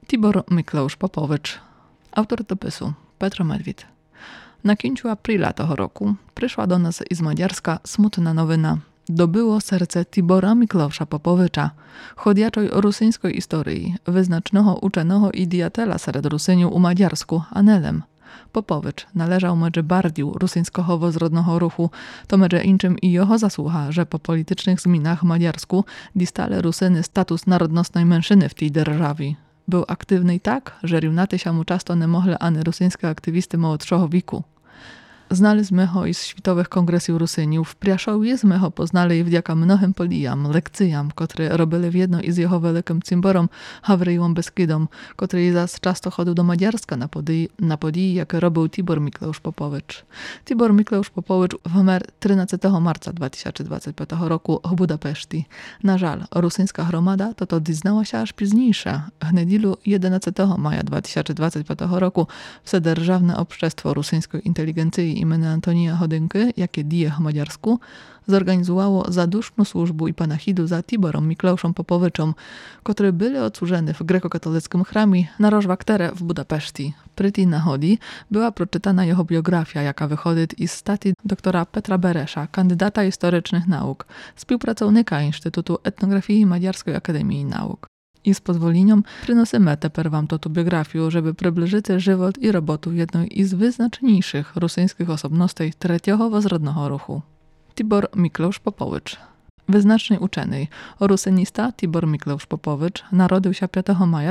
Tibor Mikleusz Popowicz. Autor dopisu Petro Medwid. Na 5 aprila того roku przyszła do nas z Maďarska smutna nowina. Dobyło serce Tibora Mikleusza Popowicza, chodjaczoj rusyńskiej historii, wyznacznego uczenego i diatela serед Rusyniu u Maďarsku, Anelem. Popowicz należał medże bardziej rusyńskiego wozrodnego ruchu, to medże inczym i jeho zasłucha, że po politycznych zmianach w Maďarsku distale Rusyny status narodnostnej mężczyzny w tej dzierżawi. Był aktywny i tak, że rivnaty się mu często nie mogli ani rusyńskie aktywisty młodszego wieku. Znaliśmy ho i z światowych kongresów Rusyniów, priaszowiśmy ho poznali wdzięka mnohym podijam, lekcyjam, które robili w jedno i z jeho wielkim cymborom Hawryjom Beskidom, który zas często chodził do Maďarska na podii, jak robił Tibor Mikleusz Popowicz. Tibor Mikleusz Popowicz wmer 13 marca 2025 roku w Budapeszti. Na żal, rusyńska gromada to diznała się aż późniejsze. W niedzielu 11 maja 2025 roku Wsedержавne Общество Rusyńskiej Inteligencji imienia Antonija Chodynki, jakie dije w Maďarsku, zorganizowało zaduszną służbę i panachidu za Tiborem Mikleuszem Popowiczem, który byli odsłużeni w grekokatolickim chramie na Rożwaktere w Budapeszti. Przy tej nachodzi była przeczytana jego biografia, jaka wychodzi z statii doktora Petra Beresza, kandydata historycznych nauk, współpracownika Instytutu Etnografii Maďarskiej Akademii Nauk. I z pozwoleniem przynosimy teper wam tu biografię, żeby przybliżyć żywot i robotę jednej z wyznaczniejszych rusyńskich osobności trzeciego wozrodnego ruchu. Tibor Mikleusz Popowicz. Wyznaczny uczeny, rusynista Tibor Mikleusz Popowicz narodził się 5 maja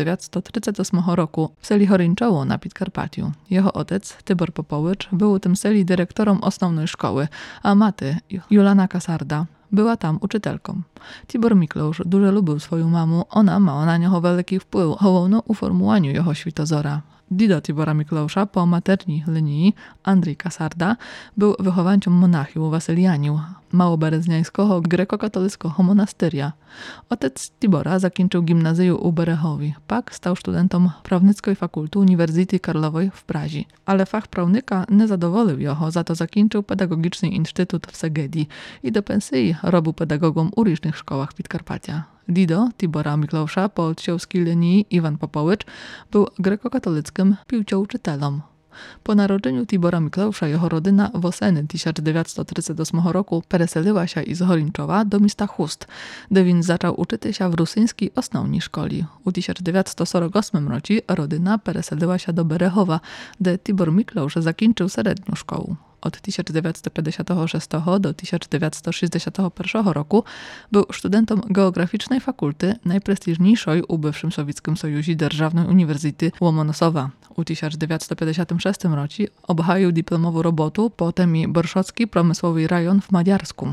1938 roku w seli Chorinczowo na Podkarpaciu. Jego ojciec, Tibor Popowicz, był u tym seli dyrektorem osnovnej szkoły, a maty, Julana Kasarda, była tam uczytelką. Tibor Mikleusz dużo lubił swoją mamę, ona mała na niego wielki wpływ, główno u formułowaniu jego światozora. Dido Tibora Mikleusza po materni linii, Andrzej Kasarda, był wychowańcem monachiów Wasylianiu, małoberezniańskiego grekokatolickiego monasteria. Ojciec Tibora zakończył gimnazję u Berechowi, pak stał studentem prawnickiej fakulty Uniwersytetu Karlowej w Pradze. Ale fach prawnika nie zadowolił jego, za to zakończył pedagogiczny instytut w Segedi i do pensji robił pedagogom u różnych szkołach Podkarpacia. Dido Tibora Mikleusza po ojcowskiej linii Iwan Popowicz był grekokatolickim piłciouczytelem. Po narodzeniu Tibora Mikleusza jego rodzina w oseny 1938 roku przeseliła się z Chorinczowa do miasta Chust, gdzie więc zaczął uczyć się w rusyńskiej osnovnej szkoli. U 1948 roku rodzina przeseliła się do Berechowa, gdzie Tibor Mikleusz zakończył średnią szkołę. Od 1956 do 1961 roku był studentem geograficznej fakulty najprestiżniejszej u bywszym Sowieckim Sojuzie Державnej Uniwersytety Łomonosowa. U 1956 roku obhajił dyplomową robotę po temie Borszocki Promysłowy Rajon w Maďarsku.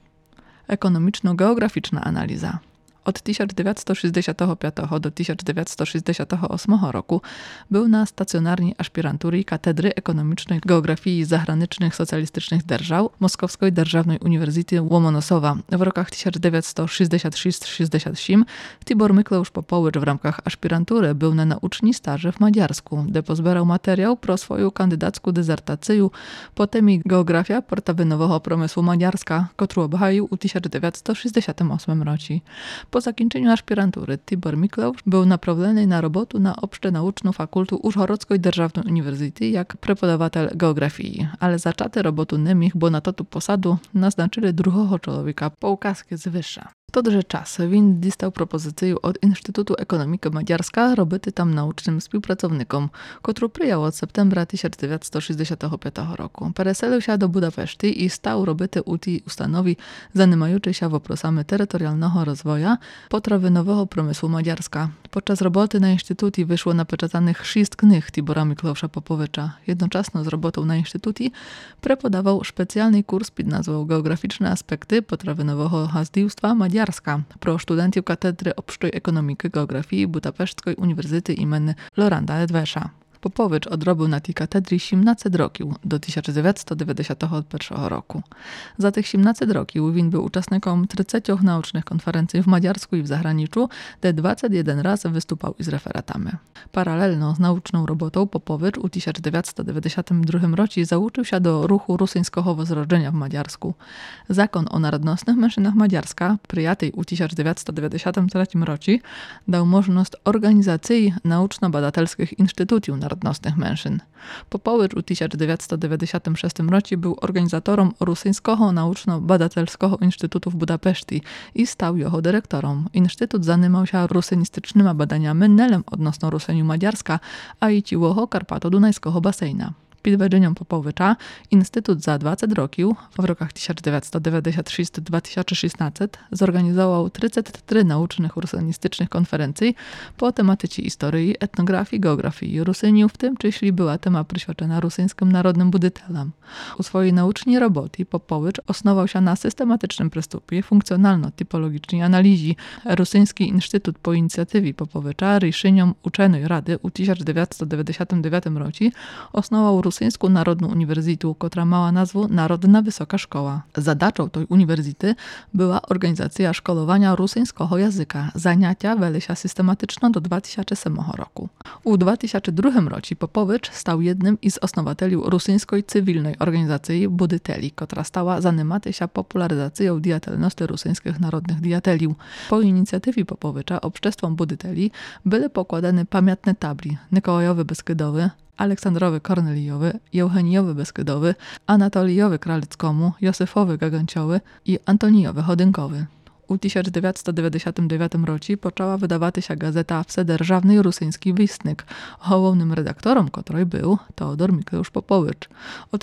Ekonomiczno-geograficzna analiza. Od 1965 do 1968 roku był na stacjonarnej aspiranturii Katedry Ekonomicznej Geografii Zagranicznych Socjalistycznych Держав Moskowskiej Державnej Uniwersytety Łomonosowa. W rokach 1966-67 Tibor Mikleusz Popowicz w ramach aspirantury był na naucznej staży w Maďarsku, gdzie pozbierał materiał pro swoją kandydacką dezertację po temie Geografia portawynowego promysłu Maďarska, którą obhajił u 1968 roku. Po zakończeniu aspirantury Tibor Mikleusz był naprawiony na robotę na obszernauczną fakultę Użhorockiej Державnej Uniwersytety jak prepodawatel geografii, ale zaczęty robotu nie mógł, bo na to posadu naznaczyli drugiego człowieka po ukazkę z wyższa. To дуже czas, він дістав пропозицію od Instytutu Ekonomiki Maďarska robić tam naucznym współpracownikom, który przyjął od septembra 1965 roku. Przeselił się do Budapeszty i stał robić u tej ustanowi zajmującej się wопросami terytorialnego rozwoju potrawynowego przemysłu Maďarska. Podczas roboty na instytucie wyszło napeczatanych 6 knih Tibora Mikleusza Popowicza. Jednocześnie z robotą na instytucie prepodawał specjalny kurs pod nazwą Geograficzne aspekty potrawynowego hazdiłstwa Maďarska pro studentów Katedry Obszczej Ekonomiki Geografii Budapesztskiej Uniwersytety imienia Loranda Edwesza. Popovič odrobil na tій катедрі 17 років, до 1991 року. За тих 17 років він був учасником 30 naучних konferencji w Maďarsku i w zagraniczu, де 21 raz wystupał із referatami. Paralelno z nauczną robotą Popovič u 1992 roku zauczył się do ruchu rusyńskiego wzrodzenia w Maďarsku. Zakon o narodnostnych menszynach Maďarska, przyjęty u 1993 roku, dał możliwość organizacji nauczno-badatelskich instytutów narodnostnych menszyn. Popovič u 1996 roku był organizatorem Rusyńskiego nauczno-badatelskiego instytutu w Budapeszti i stał jego dyrektorem. Instytut zajmował się rusynistycznymi badaniami nelem odnośnie Ruseniu Maďarska, a i ciłoho Karpato-Dunajskiego basejna. Pід веденням Поповича Інститут за 20 років, в роках 1996-2016, zorganizował 33 naucznych rusynistycznych konferencji po tematyce historii, etnografii, geografii Rusyniu, w tym czyśli była tema przyświadczona rusyńskim narodnym budytelom. U swojej naucznej roboty Popovicz osnował się na systematycznym przystupie funkcjonalno-typologicznej analizie. Rusyński Instytut po inicjatywie Popovicza Ryszyniom Uczenej Rady u 1999 roku osnował Rusyńską Narodną Uniwersytetę, która miała nazwę Narodna Wysoka Szkoła. Zadачą tej uniwersytety była organizacja szkolowania rusyńskiego języka. Zajęcia weli się systematyczno do 2007 roku. U 2002 roku Popovicz stał jednym z osnowateli rusyńskiej cywilnej organizacji Budyteli, która stała zajmować się popularyzacją diatelności rusyńskich narodnych diateliów. Po inicjatywie Popovicza obszczestwom Budyteli były pokładane pamiętne tabli Mikołajowy Beskydowy, Aleksandrowy Kornelijowy, Eugenijowy Beskydowy, Anatolijowy Kralickomu, Józefowy Gaganciowy i Antonijowy Chodynkowy. U 1999 roku poczęła wydawać się gazeta Wsederżawny Rusyński Wistnik, głównym redaktorem której był Teodor Mikleusz Popovicz. Od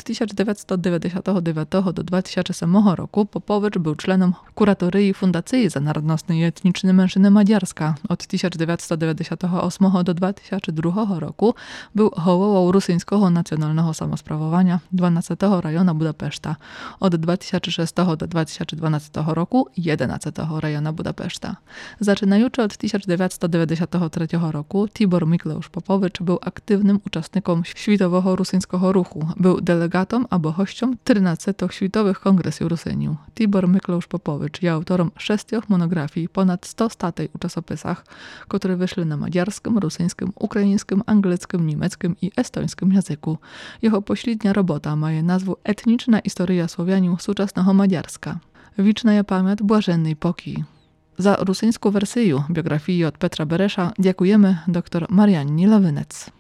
1999 do 2007 roku Popovicz był członem kuratorii Fundacji za narodnostne i etniczne mężczyzny Maďarska. Od 1998 do 2002 roku był głową Rusyńskiego Nacjonalnego Samosprawowania 12 rajonu Budapeszta. Od 2006 do 2012 roku 11 rejonu Budapeszta. Zaczynając od 1993 roku, Tibor Mikleusz Popovicz był aktywnym uczestnikiem światowego rusyńskiego ruchu. Był delegatą albo gościem 13 światowych kongresów Rusyniu. Tibor Mikleusz Popovicz jest autorem 6 monografii, ponad 100 statej u czasopisach, które wyszły na maďarskim, rusyńskim, ukraińskim, angielskim, niemieckim i estońskim języku. Jego pośrednia robota ma nazwę Etniczna historia Słowianiu współczesnego Maďarska. Wieczna je pamięć błażennej poki. Za rusyńską wersję biografii od Petra Beresza dziękujemy dr Mariannie Lawynec.